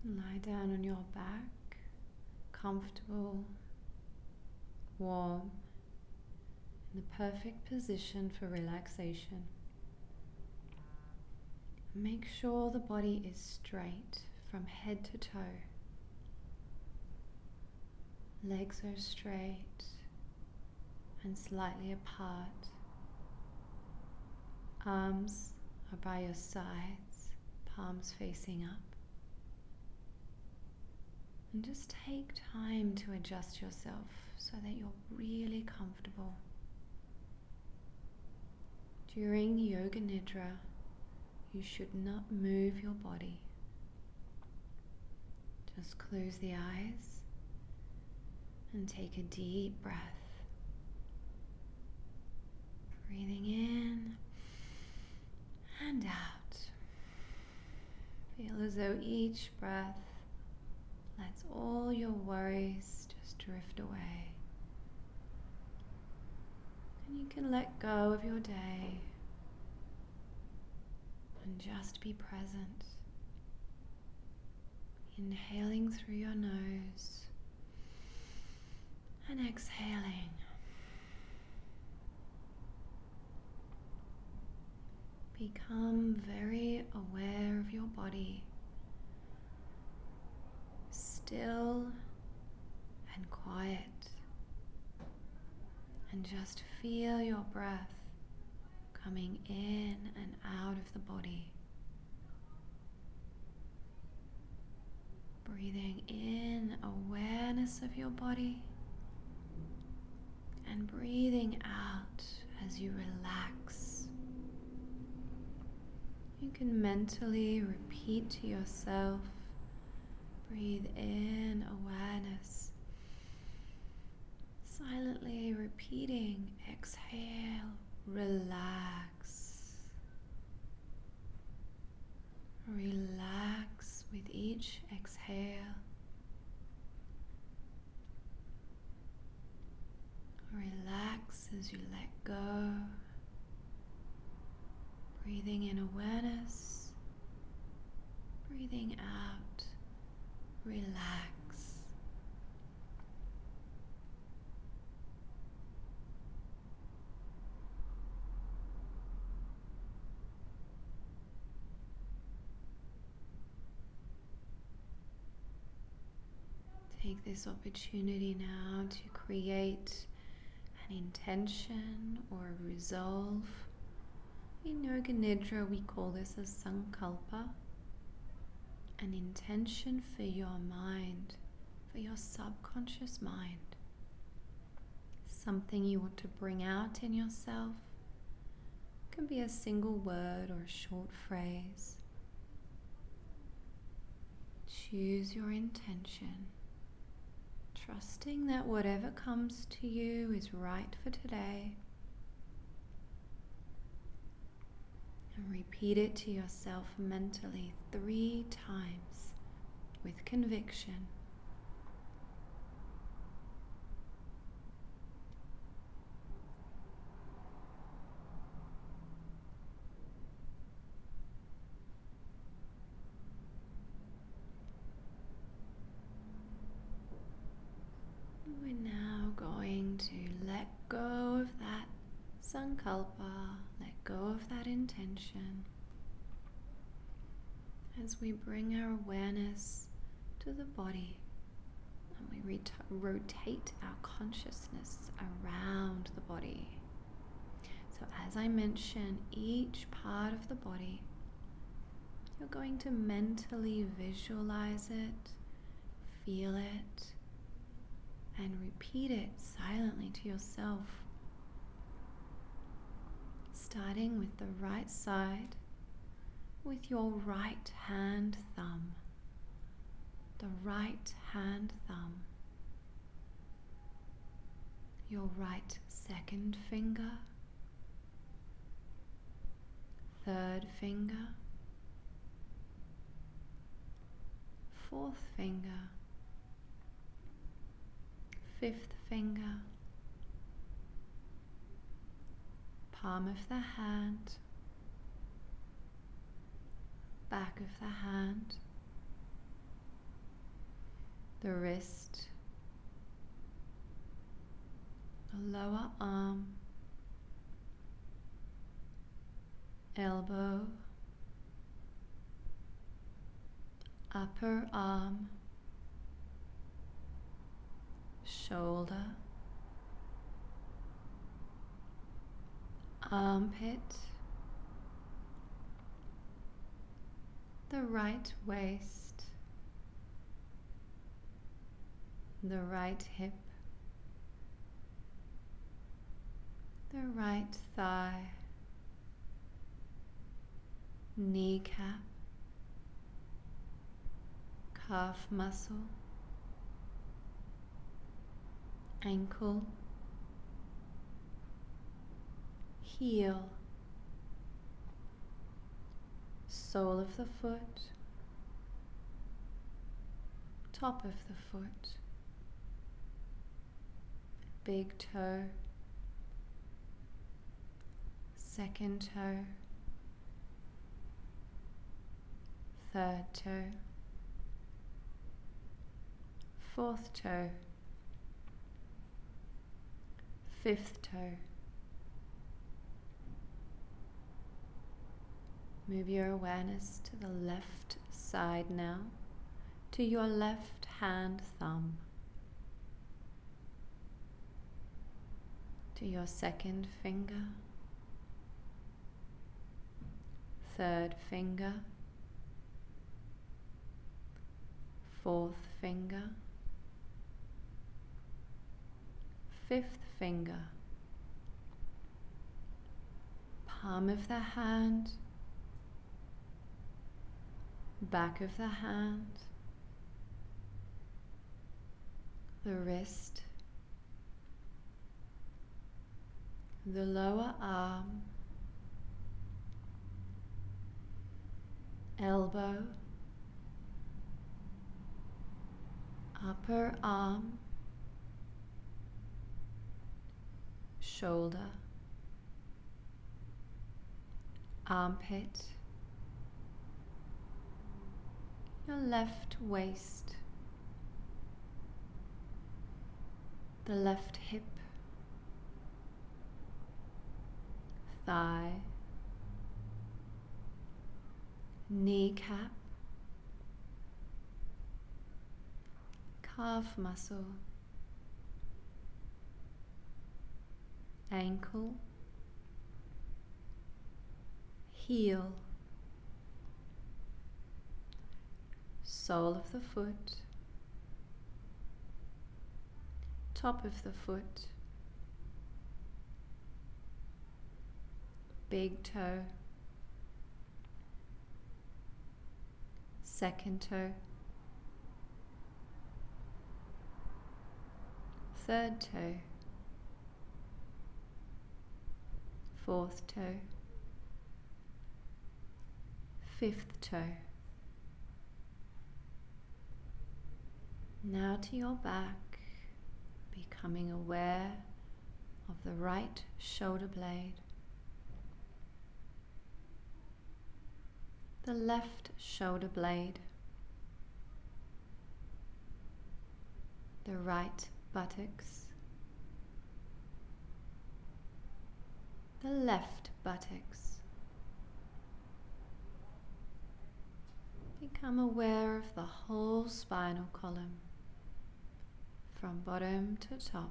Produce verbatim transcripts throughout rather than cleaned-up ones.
Lie down on your back, comfortable, warm, in the perfect position for relaxation. Make sure the body is straight from head to toe. Legs are straight and slightly apart. Arms are by your sides, palms facing up. And just take time to adjust yourself so that you're really comfortable. During Yoga Nidra, you should not move your body. Just close the eyes and take a deep breath. Breathing in and out. Feel as though each breath lets all your worries just drift away. And you can let go of your day and just be present. Inhaling through your nose and exhaling. Become very aware of your body, still and quiet, and just feel your breath coming in and out of the body. Breathing in awareness of your body and breathing out as you relax. You can mentally repeat to yourself, breathe in awareness, silently repeating, exhale, relax. Relax with each exhale. Relax as you let go. Breathing in awareness, breathing out, relax. Take this opportunity now to create an intention or a resolve. In Yoga Nidra, we call this a sankalpa, an intention for your mind, for your subconscious mind. Something you want to bring out in yourself. It can be a single word or a short phrase. Choose your intention, trusting that whatever comes to you is right for today. And repeat it to yourself mentally three times with conviction. We're now going to let go of that sankalpa, let go of that intention, as we bring our awareness to the body and we ret- rotate our consciousness around the body. So as I mention each part of the body, you're going to mentally visualize it, feel it, and repeat it silently to yourself. Starting with the right side, with your right hand thumb. The right hand thumb. Your right second finger. Third finger. Fourth finger. Fifth finger. Palm of the hand, back of the hand, the wrist, the lower arm, elbow, upper arm, shoulder, armpit, the right waist, the right hip, the right thigh, kneecap, calf muscle, ankle, heel, sole of the foot, top of the foot, big toe, second toe, third toe, fourth toe, fifth toe. Move your awareness to the left side now, to your left hand thumb, to your second finger, third finger, fourth finger, fifth finger, palm of the hand, back of the hand, the wrist, the lower arm, elbow, upper arm, shoulder, armpit, your left waist, the left hip, thigh, kneecap, calf muscle, ankle, heel, sole of the foot, top of the foot, big toe, second toe, third toe, fourth toe, fifth toe. Now to your back, becoming aware of the right shoulder blade, the left shoulder blade, the right buttocks, the left buttocks. Become aware of the whole spinal column, from bottom to top.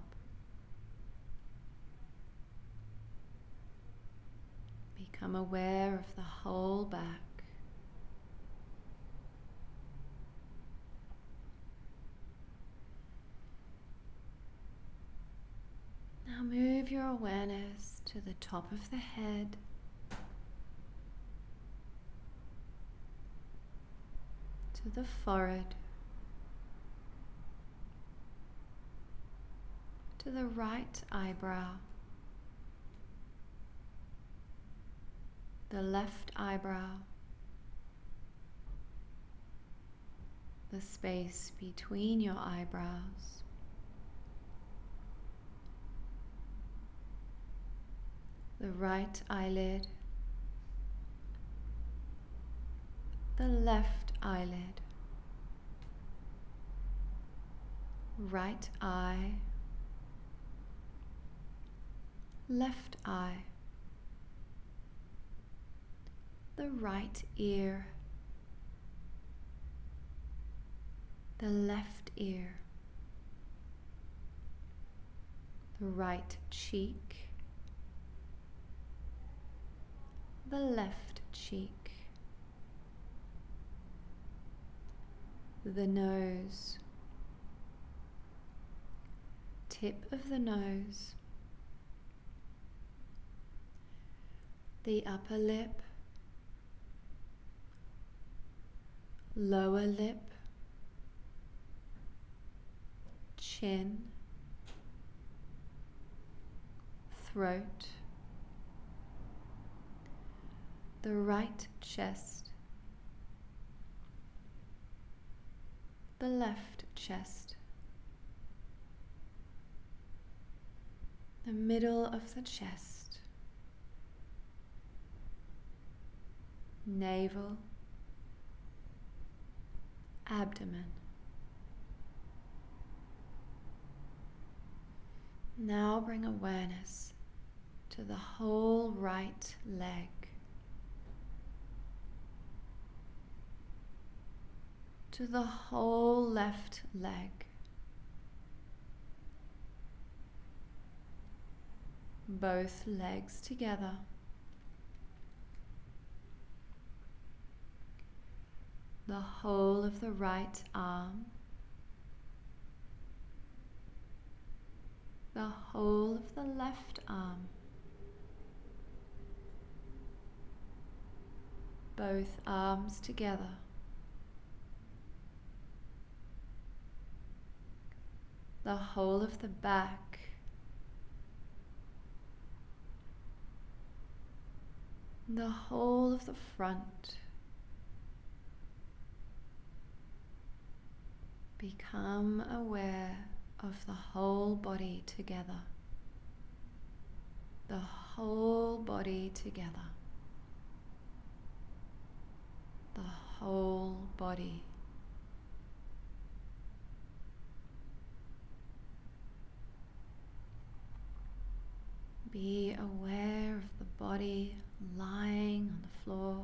Become aware of the whole back. Now move your awareness to the top of the head, to the forehead, to the right eyebrow, the left eyebrow, the space between your eyebrows, the right eyelid, the left eyelid, right eye, left eye, the right ear, the left ear, the right cheek, the left cheek, the nose, tip of the nose, the upper lip, lower lip, chin, throat, the right chest, the left chest, the middle of the chest, navel, abdomen. Now bring awareness to the whole right leg, to the whole left leg, both legs together, the whole of the right arm, the whole of the left arm, both arms together, the whole of the back, the whole of the front. Become aware of the whole body together, the whole body together, the whole body. Be aware of the body lying on the floor.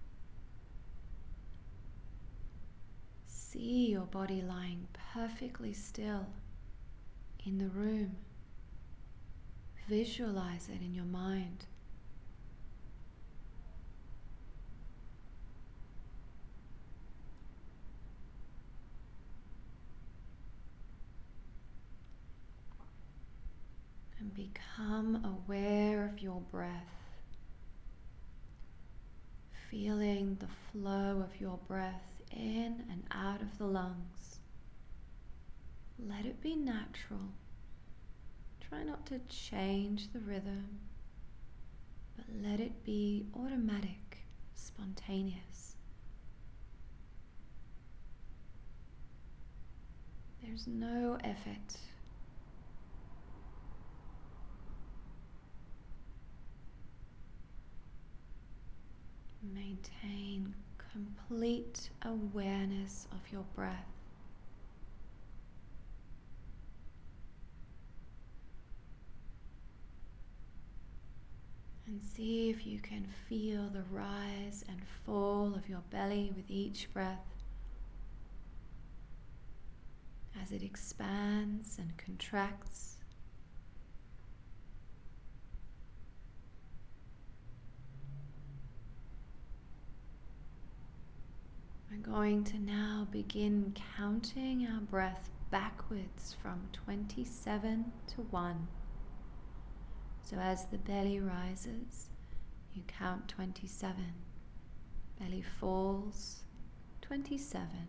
See your body lying perfectly still in the room. Visualize it in your mind. And become aware of your breath, feeling the flow of your breath in and out of the lungs. Let it be natural. Try not to change the rhythm, but let it be automatic, spontaneous. There's no effort. Maintain complete awareness of your breath. And see if you can feel the rise and fall of your belly with each breath as it expands and contracts. We're going to now begin counting our breath backwards from twenty-seven to one. So as the belly rises, you count twenty-seven. Belly falls, twenty-seven.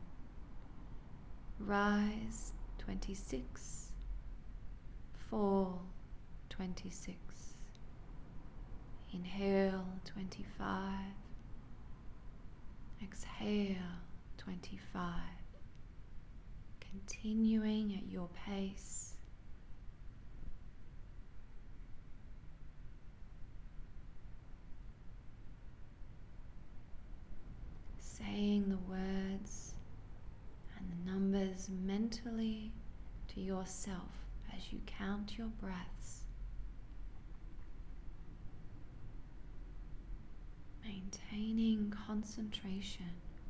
Rise, twenty-six. Fall, twenty-six. Inhale, twenty-five. Exhale, twenty-five. Continuing at your pace. Saying the words and the numbers mentally to for yourself as you count your breaths. Maintaining concentration.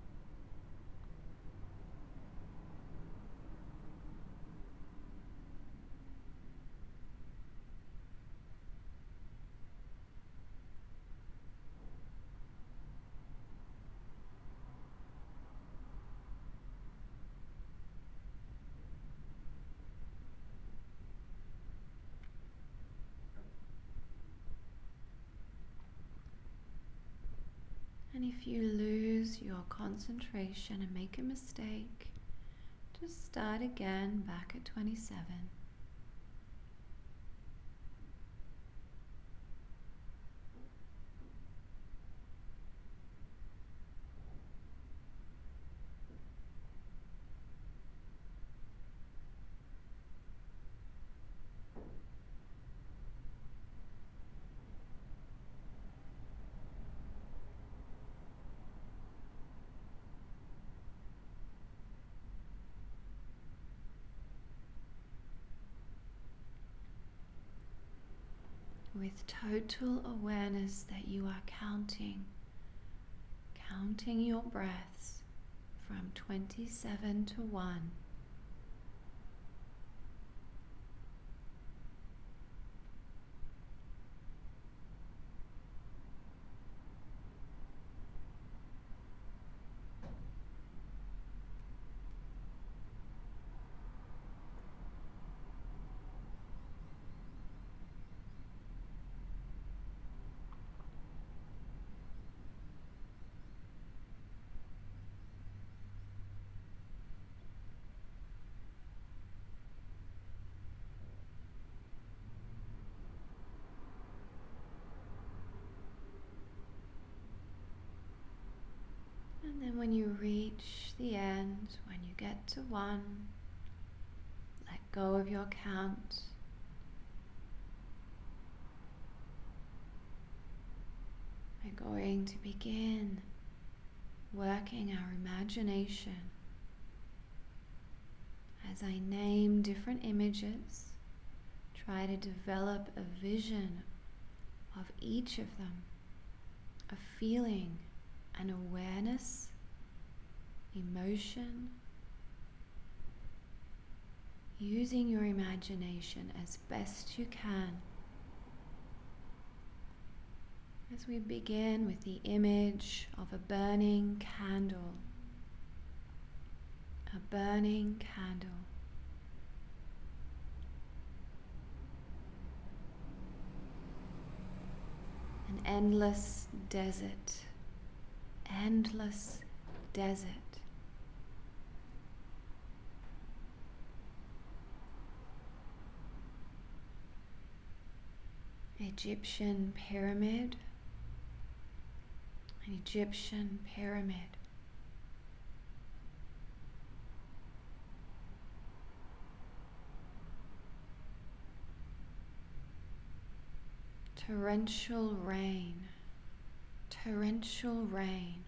And if you lose your concentration and make a mistake, just start again back at twenty-seven. With total awareness that you are counting, counting your breaths from twenty-seven to one. And then when you reach the end, when you get to one, let go of your count. We're going to begin working our imagination. As I name different images, try to develop a vision of each of them, a feeling, an awareness, emotion, using your imagination as best you can. As we begin with the image of a burning candle, a burning candle. An endless desert, endless desert. Egyptian pyramid, an Egyptian pyramid. Torrential rain, torrential rain.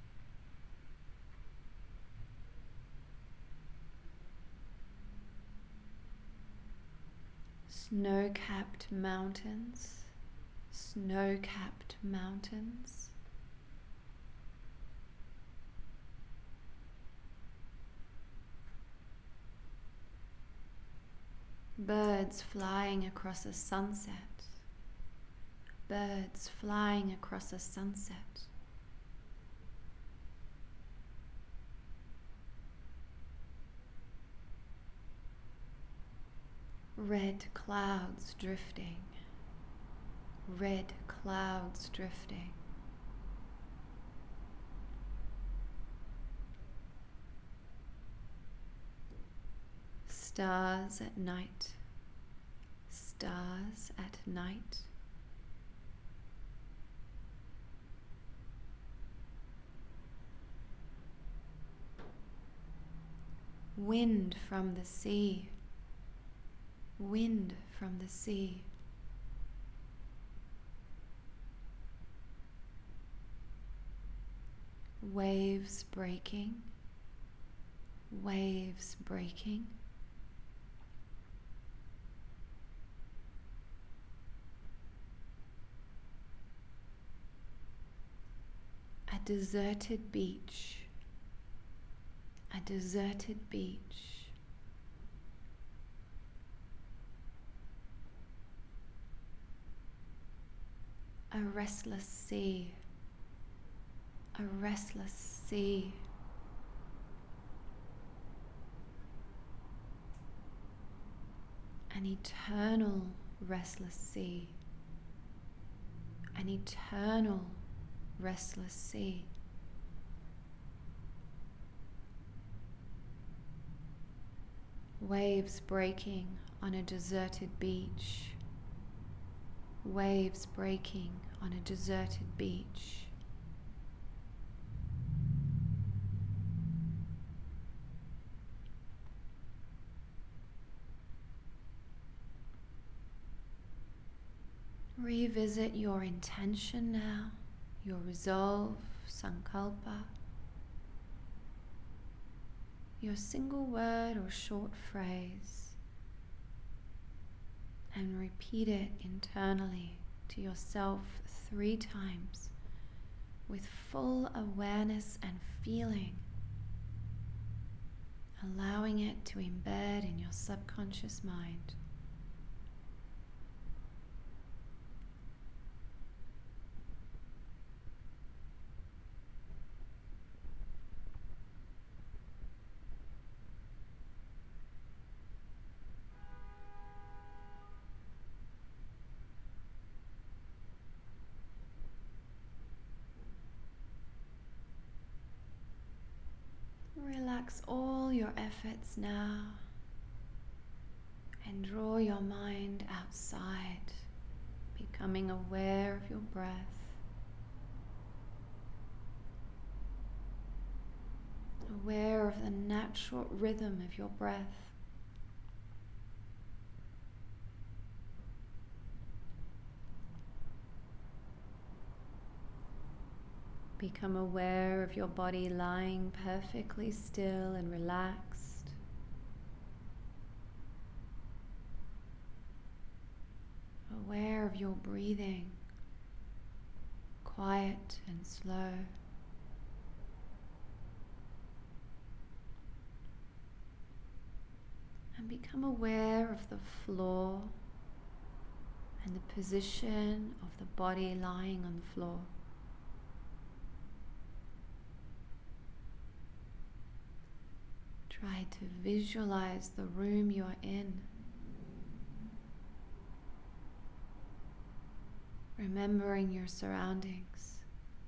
Snow-capped mountains, snow-capped mountains. Birds flying across a sunset, birds flying across a sunset. Red clouds drifting, red clouds drifting. Stars at night, stars at night. Wind from the sea, wind from the sea. Waves breaking, waves breaking. deserted beach, a deserted beach. A restless sea, a restless sea. An eternal restless sea, an eternal restless sea. Waves breaking on a deserted beach. Waves breaking on a deserted beach. Revisit your intention now, your resolve, sankalpa, your single word or short phrase, and repeat it internally to yourself three times with full awareness and feeling, allowing it to embed in your subconscious mind. Relax all your efforts now and draw your mind outside, becoming aware of your breath. Aware of the natural rhythm of your breath. Become aware of your body lying perfectly still and relaxed. Aware of your breathing, quiet and slow. And become aware of the floor and the position of the body lying on the floor. Try to visualize the room you are in. Remembering your surroundings.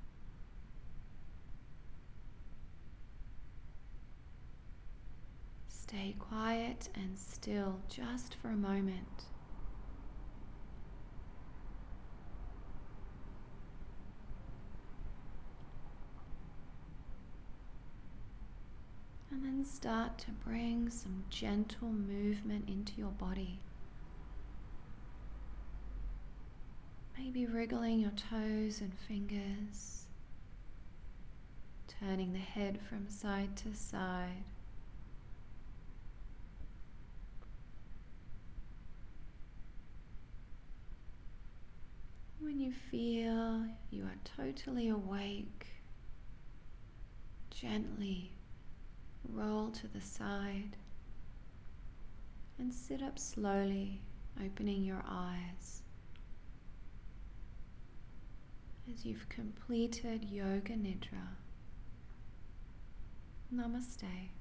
Stay quiet and still just for a moment. And then start to bring some gentle movement into your body. Maybe wriggling your toes and fingers, turning the head from side to side. When you feel you are totally awake, gently roll to the side and sit up slowly, opening your eyes. As you've completed Yoga Nidra. Namaste.